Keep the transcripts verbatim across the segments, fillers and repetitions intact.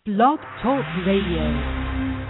Blog Talk Radio.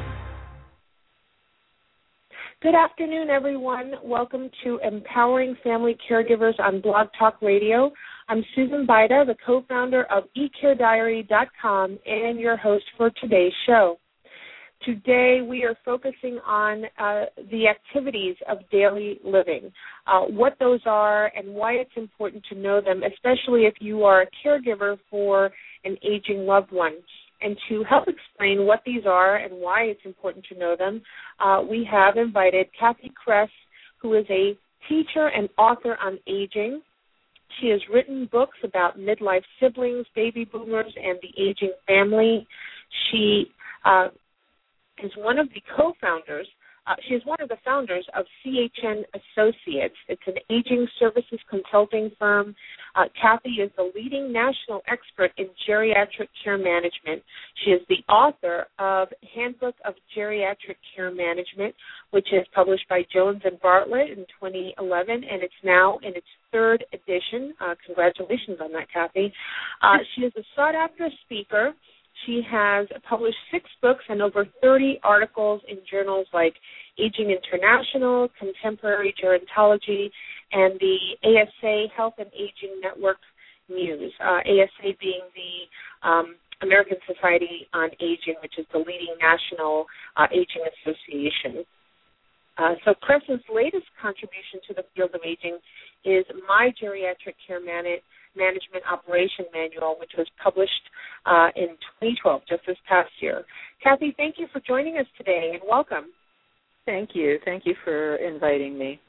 Good afternoon, everyone. Welcome to Empowering Family Caregivers on Blog Talk Radio. I'm Susan Baida, the co-founder of e care diary dot com and your host for today's show. Today, we are focusing on uh, the activities of daily living, uh, what those are and why it's important to know them, especially if you are a caregiver for an aging loved one. And to help explain what these are and why it's important to know them, uh, we have invited Kathy Kress, who is a teacher and author on aging. She has written books about midlife siblings, baby boomers, and the aging family. She uh, is one of the co-founders. Uh, she is one of the founders of C H N Associates. It's an aging services consulting firm. Uh, Kathy is the leading national expert in geriatric care management. She is the author of Handbook of Geriatric Care Management, which is published by Jones and Bartlett in twenty eleven, and it's now in its third edition. Uh, congratulations on that, Kathy. Uh, she is a sought-after speaker. She has published six books and over thirty articles in journals like Aging International, Contemporary Gerontology, and the A S A Health and Aging Network Muse, uh, A S A being the um, American Society on Aging, which is the leading national uh, aging association. Uh, so Kress's latest contribution to the field of aging is My Geriatric Care Man- Management Operation Manual, which was published uh, in twenty twelve, just this past year. Kathy, thank you for joining us today, and welcome. Thank you. Thank you for inviting me.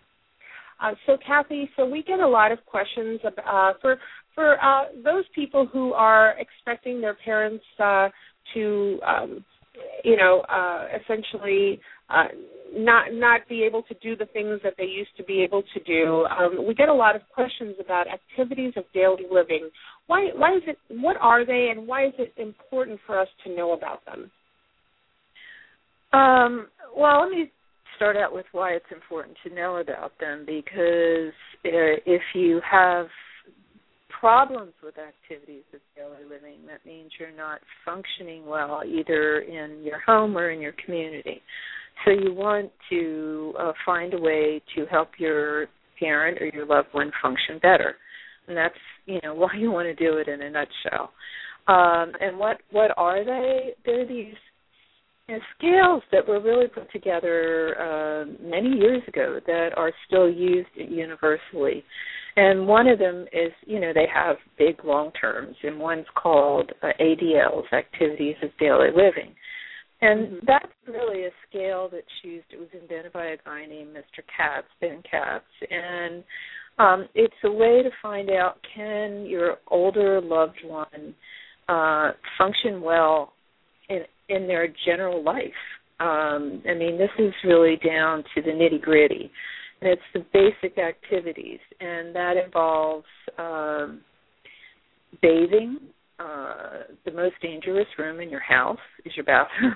Uh, so, Kathy, so we get a lot of questions about, uh, for for uh, those people who are expecting their parents uh, to, um, you know, uh, essentially uh, not not be able to do the things that they used to be able to do. Um, we get a lot of questions about activities of daily living. Why why is it? What are they, and why is it important for us to know about them? Um, well, let me start out with why it's important to know about them, because uh, if you have problems with activities of daily living, that means you're not functioning well either in your home or in your community. So you want to uh, find a way to help your parent or your loved one function better. And that's, you know, why you want to do it in a nutshell. Um, and what, what are they? They're these you know, scales that were really put together uh, many years ago that are still used universally. And one of them is, you know, they have big long terms, and one's called uh, A D Ls, Activities of Daily Living. And mm-hmm. that's really a scale that's used. It was invented by a guy named Mister Katz, Ben Katz, and um, it's a way to find out, can your older loved one uh, function well in, in their general life? Um, I mean, this is really down to the nitty-gritty. And it's the basic activities, and that involves um, bathing. Uh, the most dangerous room in your house is your bathroom.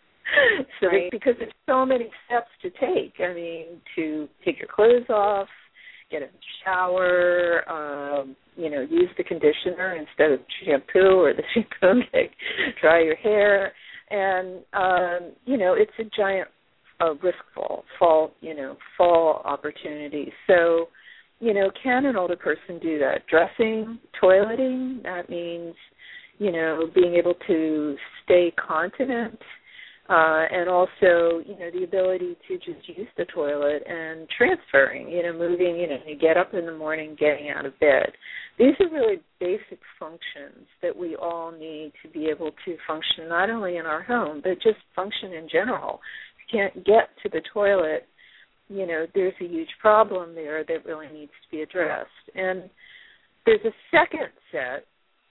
so right. Because there's so many steps to take. I mean, to take your clothes off, get in the shower, um, you know, use the conditioner instead of shampoo or the shampoo, dry your hair. And, um, you know, it's a giant uh, risk fall, fall, you know, fall opportunity. So, you know, can an older person do that? Dressing, toileting, that means, you know, being able to stay continent, uh, and also, you know, the ability to just use the toilet and transferring, you know, moving, you know, you get up in the morning, getting out of bed. These are really basic functions that we all need to be able to function not only in our home, but just function in general. If you can't get to the toilet, you know, there's a huge problem there that really needs to be addressed. And there's a second set,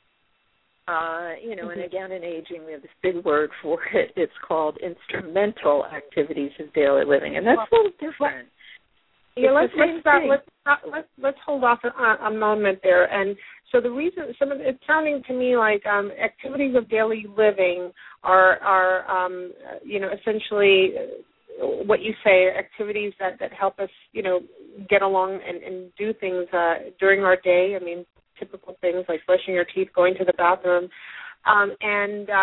uh, you know, mm-hmm. and again in aging we have this big word for it. It's called instrumental activities of daily living, and that's a little different. Yeah, let's let's start. Let's start, let's let's hold off a, a moment there. And so the reason, some of it's sounding to me like um, activities of daily living are are um, you know essentially what you say, activities that, that help us you know get along and, and do things uh, during our day. I mean, typical things like brushing your teeth, going to the bathroom, um, and uh,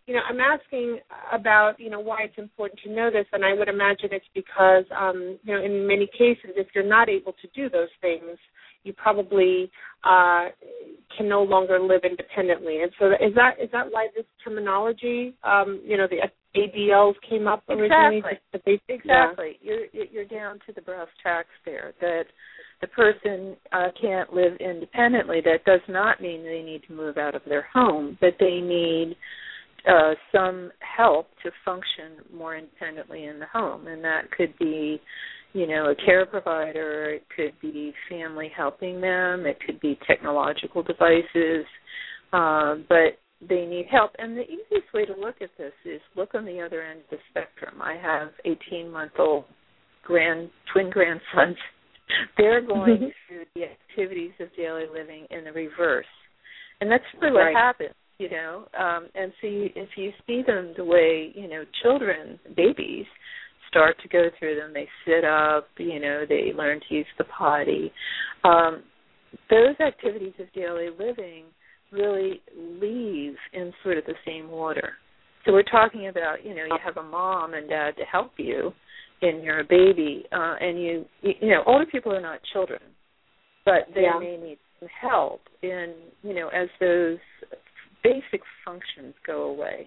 you know, I'm asking about, you know, why it's important to know this, and I would imagine it's because, um, you know, in many cases, if you're not able to do those things, you probably uh, can no longer live independently. And so is that is that why this terminology, um, you know, the A D Ls came up originally? Exactly. They, exactly. Yeah. You're, you're down to the brass tacks there, that the person uh, can't live independently. That does not mean they need to move out of their home, but they need uh, some help to function more independently in the home. And that could be, you know, a care provider, it could be family helping them, it could be technological devices, uh, but they need help. And the easiest way to look at this is look on the other end of the spectrum. I have eighteen-month-old grand, twin grandsons. They're going mm-hmm. through the activities of daily living in the reverse. And that's really what right. happens, you know. Um, and so you, if you see them the way, you know, children, babies, start to go through them. They sit up, you know, they learn to use the potty. Um, those activities of daily living really leave in sort of the same order. So we're talking about, you know, you have a mom and dad to help you, and you're a baby, uh, and you, you know, older people are not children, but they yeah. may need some help in, you know, as those basic functions go away.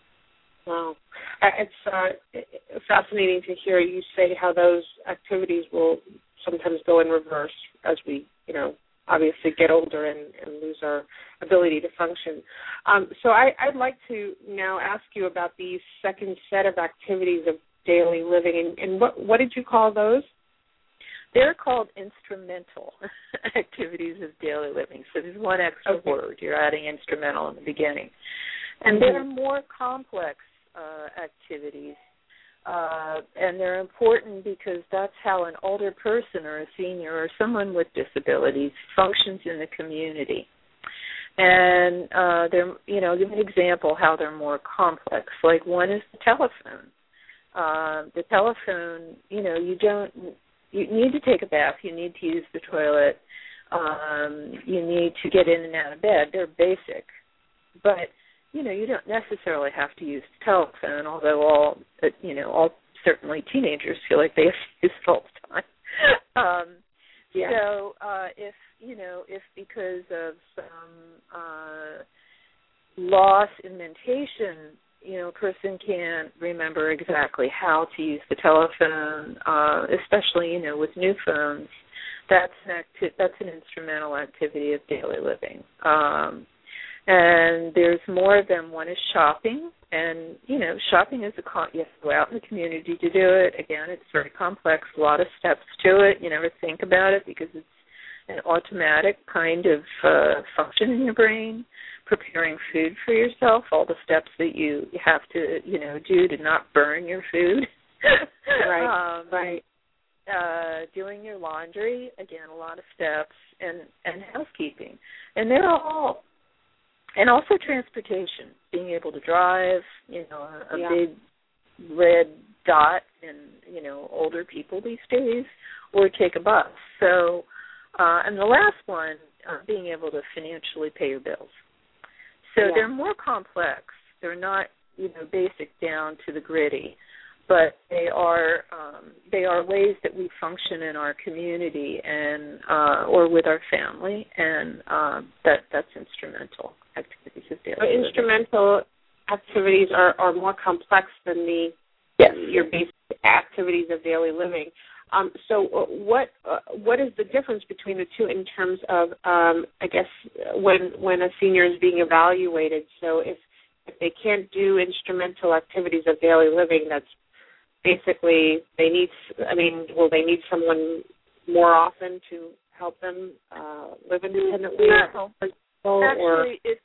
Wow. It's uh, fascinating to hear you say how those activities will sometimes go in reverse as we, you know, obviously get older and, and lose our ability to function. Um, so I, I'd like to now ask you about these second set of activities of daily living, and, and what, what did you call those? They're called instrumental activities of daily living. So there's one extra okay. word. You're adding instrumental in the beginning. And mm-hmm. they're more complex Uh, activities, uh, and they're important because that's how an older person or a senior or someone with disabilities functions in the community. And uh, they're, you know, give an example how they're more complex. Like one is the telephone. Uh, the telephone, you know, you don't, you need to take a bath, you need to use the toilet, um, you need to get in and out of bed. They're basic, but you know, you don't necessarily have to use the telephone, although all, you know, all certainly teenagers feel like they have to use it all the time. um, yeah. So uh, if, you know, if because of some uh, loss in mentation, you know, a person can't remember exactly how to use the telephone, uh, especially, you know, with new phones, that's an, acti- that's an instrumental activity of daily living. Um And there's more of them. One is shopping, and, you know, shopping is a con- you have to go out in the community to do it. Again, it's very complex, a lot of steps to it. You never think about it because it's an automatic kind of uh, function in your brain. Preparing food for yourself, all the steps that you have to, you know, do to not burn your food. right, um, right. Uh, doing your laundry, again, a lot of steps, and, and housekeeping. And they're all... And also transportation, being able to drive, you know, a, a yeah. big red dot in, you know, older people these days, or take a bus. So, uh, and the last one, uh, being able to financially pay your bills. So yeah. they're more complex. They're not, you know, basic down to the gritty, but they are um, they are ways that we function in our community and uh, or with our family, and um, that that's instrumental activities of daily so living. Instrumental activities are, are more complex than the yes. your basic activities of daily living. Um, so what uh, what is the difference between the two in terms of, um, I guess, when when a senior is being evaluated? So if, if they can't do instrumental activities of daily living, that's basically they need, I mean, will they need someone more often to help them uh, live independently? No. Or, Actually, it's,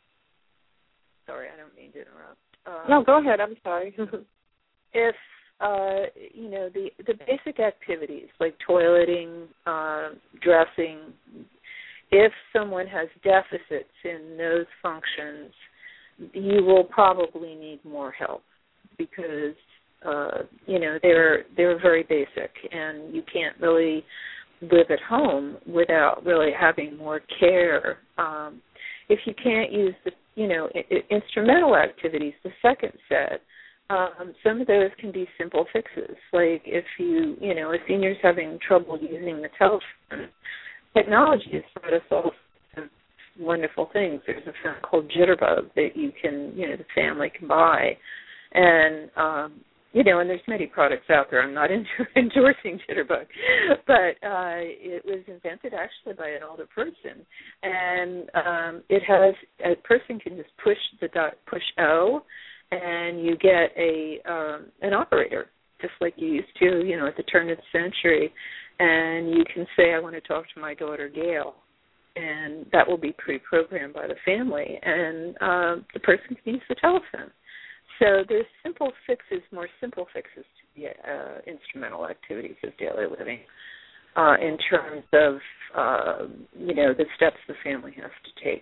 sorry, I don't mean to interrupt. Um, no, go ahead. I'm sorry. if Uh, you know, the, the basic activities like toileting, uh, dressing, if someone has deficits in those functions, you will probably need more help because, uh, you know, they're they're very basic and you can't really live at home without really having more care. Um, if you can't use the, you know, I- I- instrumental activities, the second set, um, some of those can be simple fixes. Like if you, you know, a senior's having trouble using the telephone, technology has brought us all sorts of wonderful things. There's a thing called Jitterbug that you can, you know, the family can buy. And, um, you know, and there's many products out there. I'm not endorsing Jitterbug, but uh, it was invented actually by an older person, and um, it has a person can just push the dot, push O, and you get a um, an operator, just like you used to, you know, at the turn of the century, and you can say, I want to talk to my daughter Gail, and that will be pre-programmed by the family, and uh, the person can use the telephone. So there's simple fixes, more simple fixes to the uh, instrumental activities of daily living uh, in terms of, uh, you know, the steps the family has to take.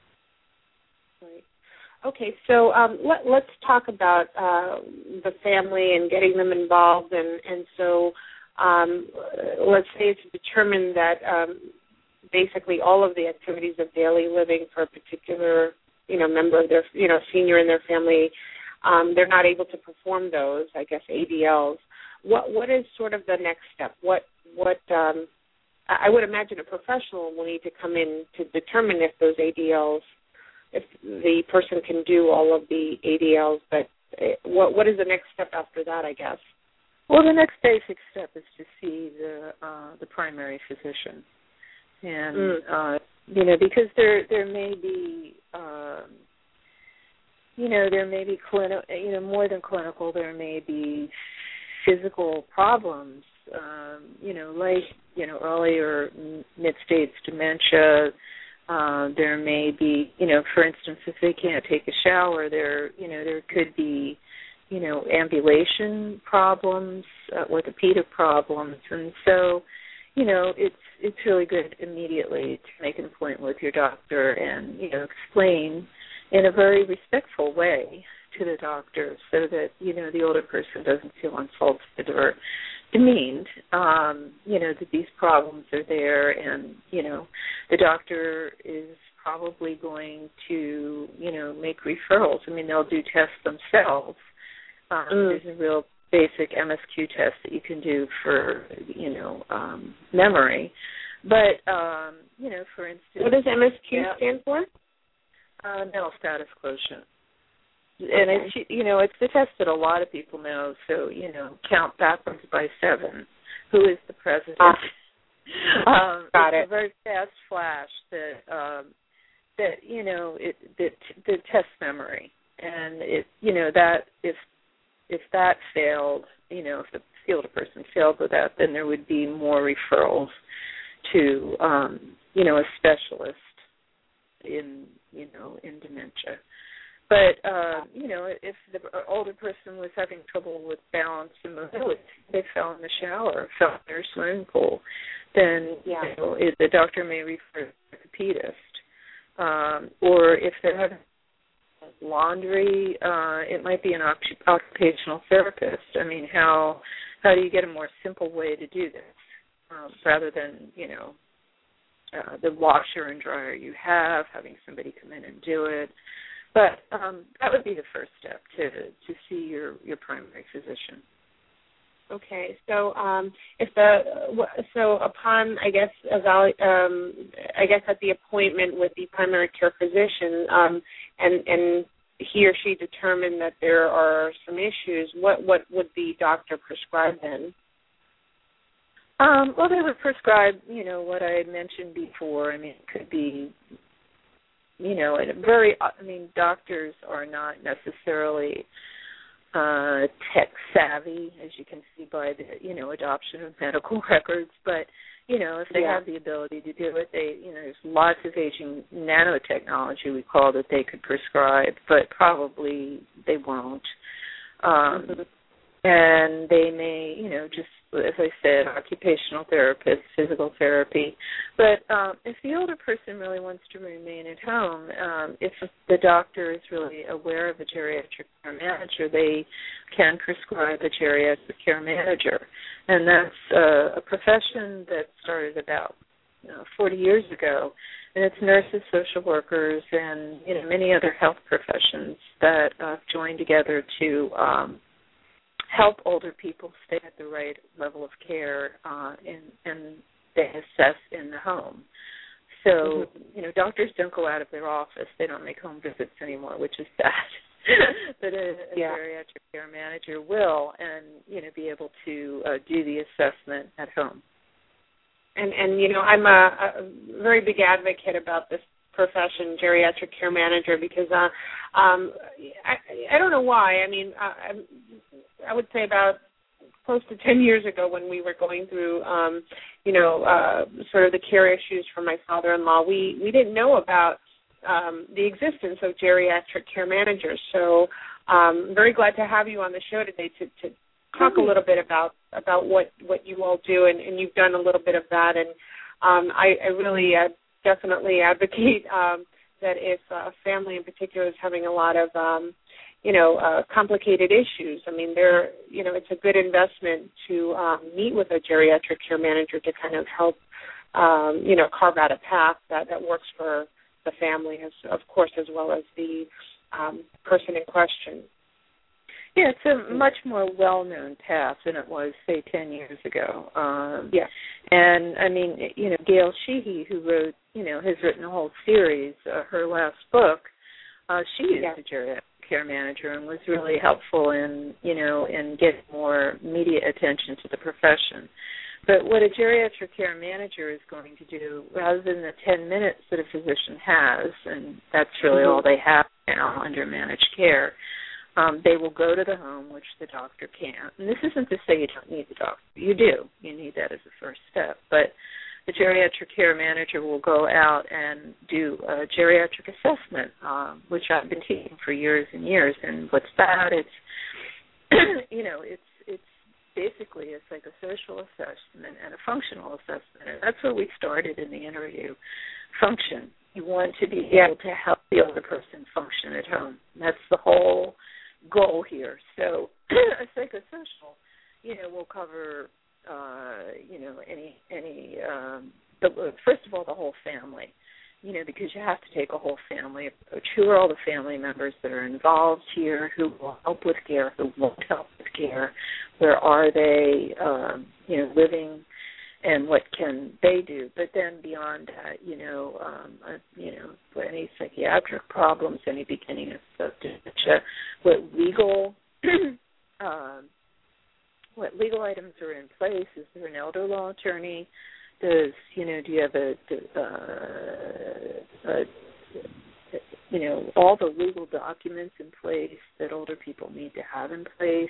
Right. Okay, so um, let, let's talk about uh, the family and getting them involved. And, and so um, let's say it's determined that um, basically all of the activities of daily living for a particular, you know, member of their, you know, senior in their family, Um, they're not able to perform those, I guess, A D Ls. What what is sort of the next step? What what um, I would imagine a professional will need to come in to determine if those A D Ls, if the person can do all of the A D Ls. But what what is the next step after that, I guess? Well, the next basic step is to see the uh, the primary physician, and mm. uh, you know, because there there may be. Um, You know, there may be clinical, you know, more than clinical, there may be physical problems, um, you know, like, you know, early or mid-stage dementia. Uh, there may be, you know, for instance, if they can't take a shower, there, you know, there could be, you know, ambulation problems, uh, orthopedic problems. And so, you know, it's it's really good immediately to make an appointment with your doctor and, you know, explain in a very respectful way to the doctor so that, you know, the older person doesn't feel insulted or demeaned, um, you know, that these problems are there and, you know, the doctor is probably going to, you know, make referrals. I mean, they'll do tests themselves. Um, mm. There's a real basic M S Q test that you can do for, you know, um, memory. But, um, you know, for instance... What does M S Q yeah, stand for? Uh, mental status quotient. And, okay. it's, you know, it's the test that a lot of people know, so, you know, count backwards by seven. Who is the president? Ah. um, Got it's it. a very fast flash that, um, that you know, it that, that tests memory. And, it, you know, that if if that failed, you know, if the older person failed with that, then there would be more referrals to, um, you know, a specialist in, you know, in dementia. But, uh, you know, if the older person was having trouble with balance and mobility, they fell in the shower, fell in their swimming pool, then, yeah. you know, it, the doctor may refer to the orthopedist. Um, or if they're having laundry, uh, it might be an occupational therapist. I mean, how how do you get a more simple way to do this um, rather than, you know, Uh, the washer and dryer you have, having somebody come in and do it. But um, that would be the first step, to to see your, your primary physician. Okay, so um, if the so upon I guess evalu- um, I guess at the appointment with the primary care physician, um, and and he or she determined that there are some issues, what what would the doctor prescribe then? Um, well, they would prescribe, you know, what I mentioned before. I mean, it could be, you know, and very, I mean, doctors are not necessarily uh, tech savvy, as you can see by the, you know, adoption of medical records. But, you know, if they yeah. have the ability to do it, they, you know, there's lots of aging nanotechnology, we call, that they could prescribe, but probably they won't. Um, mm-hmm. And they may, you know, just, as I said, occupational therapist, physical therapy. But um, if the older person really wants to remain at home, um, if the doctor is really aware of a geriatric care manager, they can prescribe a geriatric care manager. And that's uh, a profession that started about you know, forty years ago. And it's nurses, social workers, and you know many other health professions that uh, join together to um, help older people stay at the right level of care, uh, and, and they assess in the home. So, mm-hmm. you know, doctors don't go out of their office. They don't make home visits anymore, which is sad. But a, a yeah. geriatric care manager will, and, you know, be able to uh, do the assessment at home. And, and you know, I'm a, a very big advocate about this profession, geriatric care manager, because uh, um, I, I don't know why. I mean, I, I would say about close to ten years ago when we were going through, um, you know, uh, sort of the care issues for my father-in-law, we, we didn't know about um, the existence of geriatric care managers. So um, I'm very glad to have you on the show today to, to talk a little bit about, about what, what you all do, and, and you've done a little bit of that. And um, I, I really uh, definitely advocate um, that if a family in particular is having a lot of um, you know, uh, complicated issues. I mean, they're, you know, it's a good investment to um, meet with a geriatric care manager to kind of help, um, you know, carve out a path that, that works for the family, as of course, as well as the um, person in question. Yeah, it's a much more well-known path than it was, say, ten years ago. Um, yeah. And, I mean, you know, Gail Sheehy, who wrote, you know, has written a whole series, uh, her last book, uh, she used yeah. a geriatric care manager and was really helpful in, you know, in getting more media attention to the profession. But what a geriatric care manager is going to do, rather than the ten minutes that a physician has, and that's really mm-hmm. all they have now under managed care, um, they will go to the home, which the doctor can't. And this isn't to say you don't need the doctor. You do. You need that as a first step. But the geriatric care manager will go out and do a geriatric assessment, um, which I've been teaching for years and years. And what's that? It's, you know, it's it's basically a psychosocial assessment and a functional assessment. And that's where we started in the interview, function. You want to be able to help the older person function at home. That's the whole goal here. So a psychosocial, you know, will cover Uh, you know, any, any um, the, first of all, the whole family, you know, because you have to take a whole family approach. Who are all the family members that are involved here? Who will help with care? Who won't help with care? Where are they, um, you know, living, and what can they do? But then beyond that, you know, um, uh, you know, for any psychiatric problems, any beginning of dementia, what legal um, what legal items are in place? Is there an elder law attorney? Does, you know, do you have a, uh, a, you know, all the legal documents in place that older people need to have in place?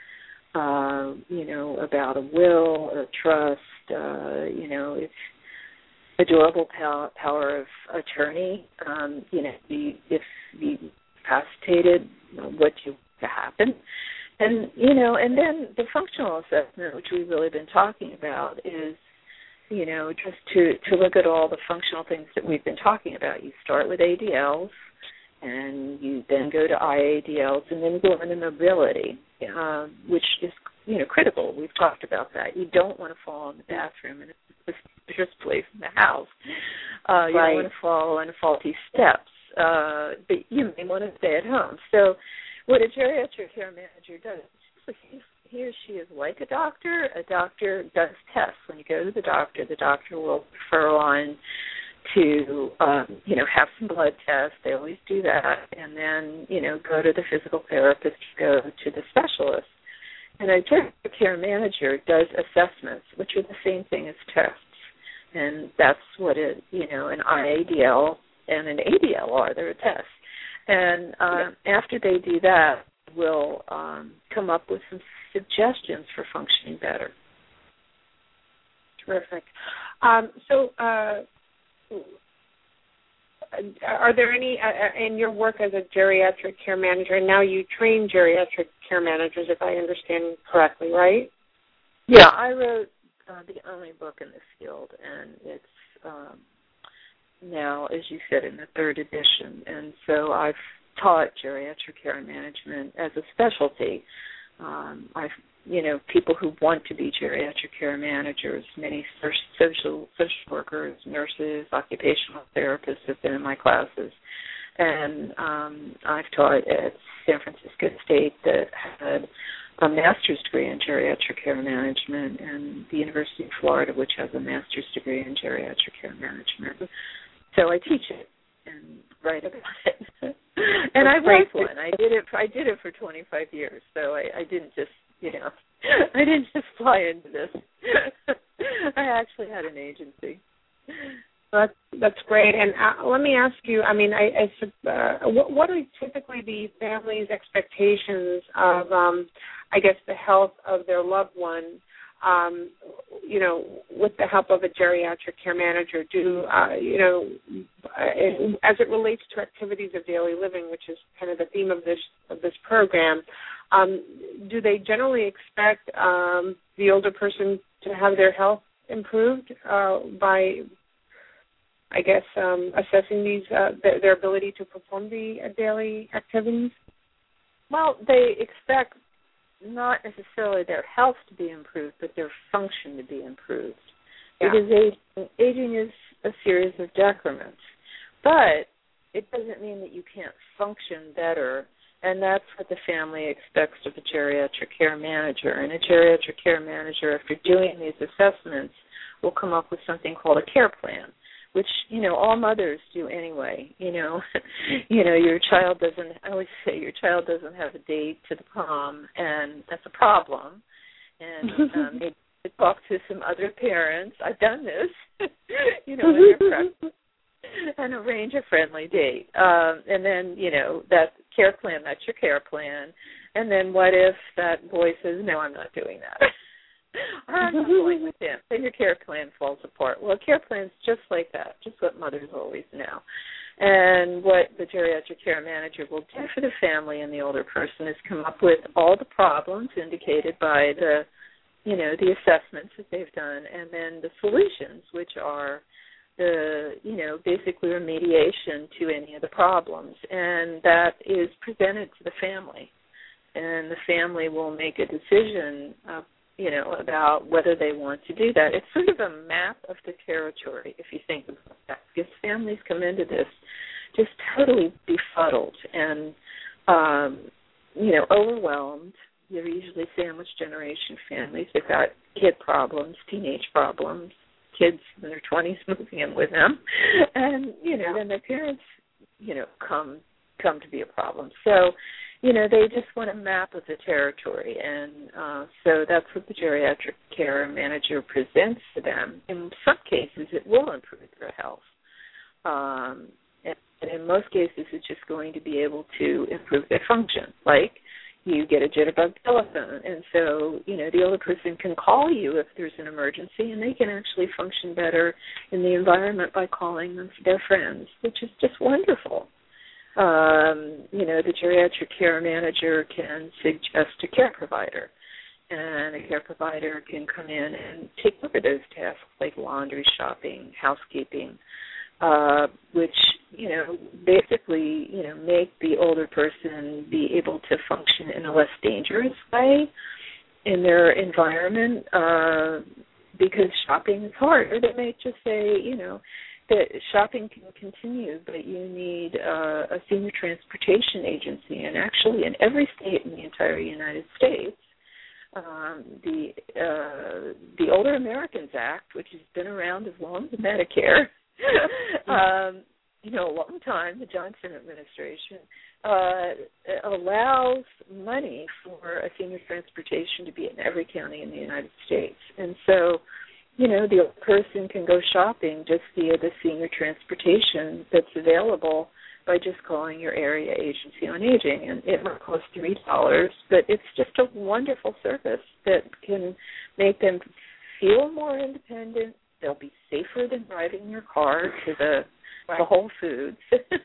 Uh, you know, about a will, a trust, uh, you know, if a durable power, power of attorney, um, you know, if you incapacitated, what you to happen. And, you know, and then the functional assessment, which we've really been talking about, is, you know, just to, to look at all the functional things that we've been talking about. You start with A D Ls, and you then go to I A D Ls, and then go into mobility, uh, which is, you know, critical. We've talked about that. You don't want to fall in the bathroom in the first place in the house. Uh, you right. don't want to fall on faulty steps, uh, but you may want to stay at home. So what a geriatric care manager does, he or she is like a doctor. A doctor does tests. When you go to the doctor, the doctor will refer on to, um, you know, have some blood tests. They always do that. And then, you know, go to the physical therapist, go to the specialist. And a geriatric care manager does assessments, which are the same thing as tests. And that's what it, you know, an I A D L and an A D L are. They're a test. And uh, yeah. after they do that, we'll um, come up with some suggestions for functioning better. Terrific. Um, so uh, are there any, uh, in your work as a geriatric care manager, and now you train geriatric care managers, if I understand correctly, right? Yeah, I wrote uh, the only book in this field, and it's um, now, as you said, in the third edition. And so I've taught geriatric care management as a specialty Um, I've, you know, people who want to be geriatric care managers, many social social workers, nurses, occupational therapists have been in my classes. And um, I've taught at San Francisco State that had a master's degree in geriatric care management, and the University of Florida, which has a master's degree in geriatric care management. So I teach it and write about it. And I was one. I did it. I did it for twenty-five years. So I, I didn't just, you know, I didn't just fly into this. I actually had an agency. That's that's great. And uh, let me ask you. I mean, I, I uh, what, what are typically the family's expectations of, um, I guess, the health of their loved one? Um, you know, with the help of a geriatric care manager, do uh, you know, as it relates to activities of daily living, which is kind of the theme of this of this program, um, do they generally expect um, the older person to have their health improved uh, by, I guess, um, assessing these uh, their, their ability to perform the uh, daily activities? Well, they expect not necessarily their health to be improved, but their function to be improved. Yeah. Because aging, aging is a series of decrements. But it doesn't mean that you can't function better, and that's what the family expects of a geriatric care manager. And a geriatric care manager, after doing these assessments, will come up with something called a care plan, which, you know, all mothers do anyway. You know, you know, your child doesn't, I always say your child doesn't have a date to the prom, and that's a problem. And um, they, they talk to some other parents. I've done this, you know, when you're pregnant, and arrange a friendly date. Um, and then, you know, that care plan, that's your care plan. And then what if that boy says, no, I'm not doing that? Or I'm not going with him. Then your care plan falls apart. Well, a care plan is just like that, just what mothers always know. And what the geriatric care manager will do for the family and the older person is come up with all the problems indicated by the, you know, the assessments that they've done, and then the solutions, which are the, you know, basically remediation to any of the problems. And that is presented to the family. And the family will make a decision uh, you know, about whether they want to do that. It's sort of a map of the territory, if you think about that, because families come into this just totally befuddled and, um, you know, overwhelmed. They're usually sandwich generation families. They've got kid problems, teenage problems, kids in their twenties moving in with them, and, you know, then their parents, you know, come come to be a problem. So, you know, they just want a map of the territory, and uh, so that's what the geriatric care manager presents to them. In some cases, it will improve their health, um, and, and in most cases, it's just going to be able to improve their function. Like, you get a jitterbug telephone, and so, you know, the older person can call you if there's an emergency, and they can actually function better in the environment by calling them their friends, which is just wonderful. Um, you know, the geriatric care manager can suggest a care provider, and a care provider can come in and take over those tasks like laundry, shopping, housekeeping, uh, which, you know, basically, you know, make the older person be able to function in a less dangerous way in their environment, uh, because shopping is hard. They may just say, you know, that shopping can continue, but you need uh, a senior transportation agency. And actually, in every state in the entire United States, um, the uh, the Older Americans Act, which has been around as long as Medicare, um, you know, a long time, the Johnson administration, uh, allows money for a senior transportation to be in every county in the United States. And so, you know, the person can go shopping just via the senior transportation that's available by just calling your area agency on aging. And it might cost three dollars, but it's just a wonderful service that can make them feel more independent. They'll be safer than driving your car to the, right. the Whole Foods.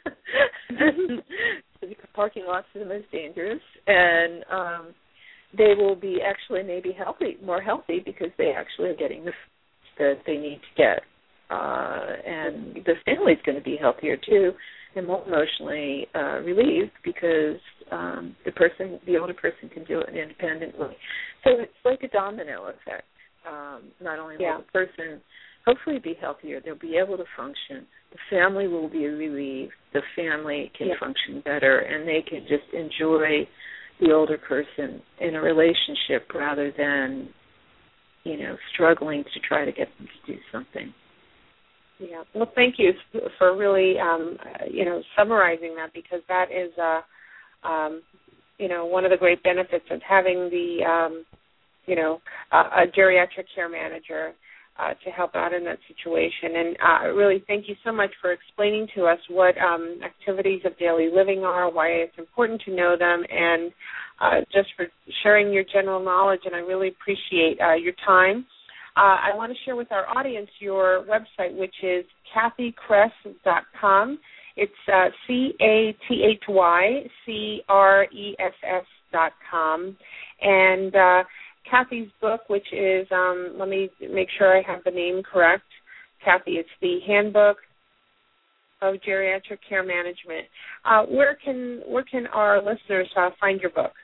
The parking lots are the most dangerous. And um, they will be actually maybe healthy, more healthy, because they actually are getting the that they need to get. Uh, and the family's going to be healthier, too, and more emotionally uh, relieved, because um, the person, the older person can do it independently. So it's like a domino effect. Um, not only will yeah. the person hopefully be healthier, they'll be able to function, the family will be relieved, the family can yeah. function better, and they can just enjoy the older person in a relationship rather than, you know, struggling to try to get them to do something. Yeah. Well, thank you for really, um, you know, summarizing that, because that is, uh, um, you know, one of the great benefits of having the, um, you know, uh, a geriatric care manager uh, to help out in that situation. And uh, really thank you so much for explaining to us what um, activities of daily living are, why it's important to know them, and uh, just for sharing your general knowledge. And I really appreciate uh, your time. Uh, I want to share with our audience your website, which is Cathy Cress dot com. It's uh, C A T H Y C R E S S dot com. And uh, Cathy's book, which is, um, let me make sure I have the name correct. Cathy, it's the Handbook of Geriatric Care Management. Uh, where can where can our listeners uh, find your book?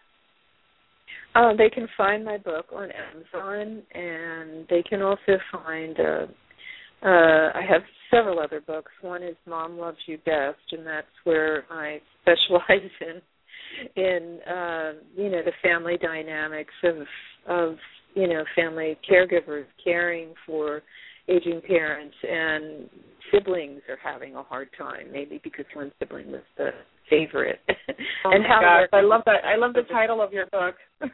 Uh, they can find my book on Amazon, and they can also find, uh, uh, I have several other books. One is Mom Loves You Best, and that's where I specialize in, in uh, you know, the family dynamics of, of, you know, family caregivers caring for aging parents, and siblings are having a hard time, maybe because one sibling was the favorite. Oh and how gosh, I love that. I love the title of your book.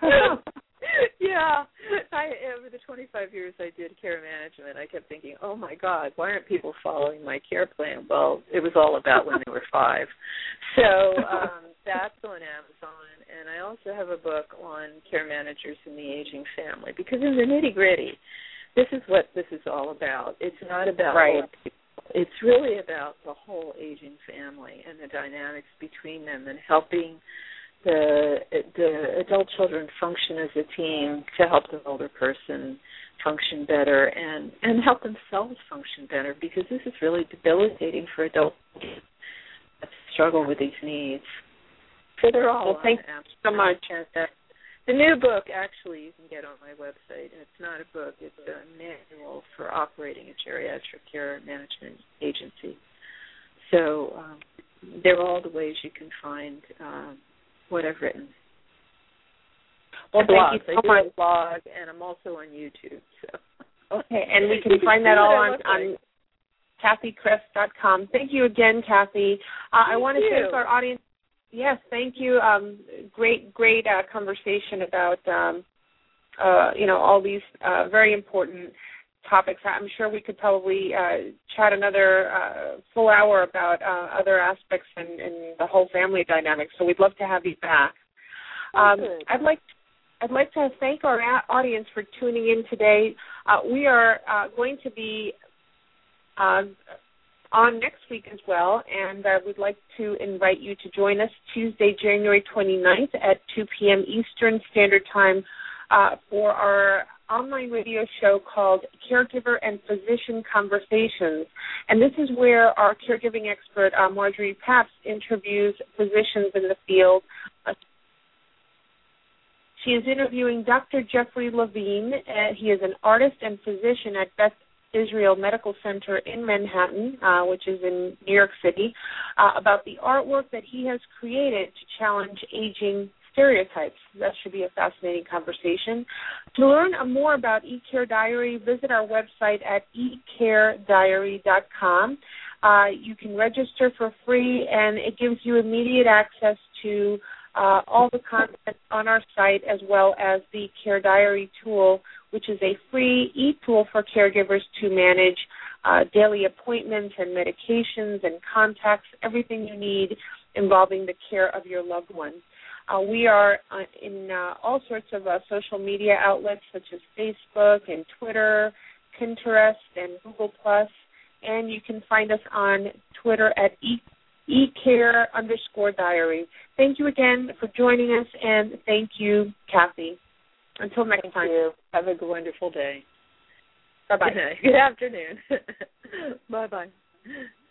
Yeah, I over the twenty-five years I did care management, I kept thinking, oh my God, why aren't people following my care plan? Well, it was all about when they were five. So um, that's on Amazon, and I also have a book on care managers in the aging family, because in the nitty gritty, this is what this is all about. It's not about right. old people. It's really about the whole aging family and the dynamics between them, and helping the the adult children function as a team to help the older person function better, and, and help themselves function better, because this is really debilitating for adults that struggle with these needs. So they're all well, thanks so much. The new book, actually, you can get on my website, and it's not a book, it's a manual for operating a geriatric care management agency. So um, they're all the ways you can find um, what I've written. Well, blog. thank you so I much. do a blog, and I'm also on YouTube. So. Okay, and we can find that all on, on Cathy Cress dot com. Thank you again, Cathy. Uh, I want to thank our audience. Yes, thank you. Um, great, great uh, conversation about, um, uh, you know, all these uh, very important topics. I'm sure we could probably uh, chat another uh, full hour about uh, other aspects in, in the whole family dynamic. So we'd love to have you back. Um, I'd like, I'd like to thank our audience for tuning in today. Uh, we are uh, going to be uh, on next week as well, and I would like to invite you to join us Tuesday, January twenty-ninth at two p.m. Eastern Standard Time uh, for our online radio show called Caregiver and Physician Conversations. And this is where our caregiving expert, uh, Marjorie Paps, interviews physicians in the field. Uh, she is interviewing Doctor Jeffrey Levine. Uh, he is an artist and physician at Beth Israel Medical Center in Manhattan, uh, which is in New York City, uh, about the artwork that he has created to challenge aging stereotypes. That should be a fascinating conversation. To learn more about eCare Diary, visit our website at e care diary dot com. Uh, you can register for free, and it gives you immediate access to uh, all the content on our site, as well as the Care Diary tool, which is a free e-tool for caregivers to manage uh, daily appointments and medications and contacts, everything you need involving the care of your loved one. Uh, we are uh, in uh, all sorts of uh, social media outlets such as Facebook and Twitter, Pinterest, and Google Plus, and you can find us on Twitter at e- eCare underscore diary. Thank you again for joining us, and thank you, Cathy. Until next Thank time. You. Have a wonderful day. Bye-bye. Good, Good afternoon. Bye-bye.